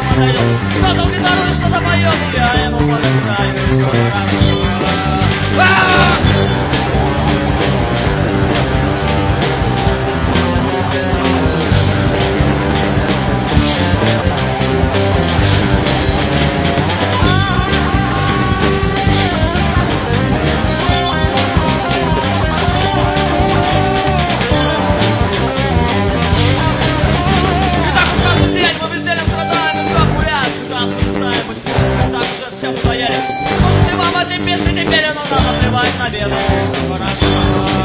нам отойдет. Кто-то гитару что-то поет, я ему подыграю, все хорошо. Теперь оно надо наплевать на беду. Хорошо.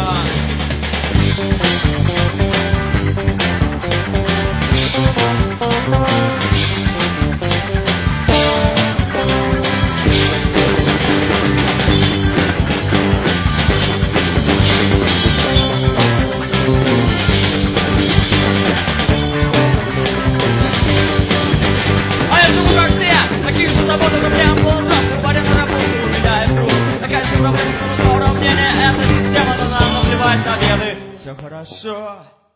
А я живу как все, таких же заботах, как прям ползав, говоря на работу, убегает друг. Такая же проблема, что уравнение, эта система, но нам наплевать на беды. Все хорошо.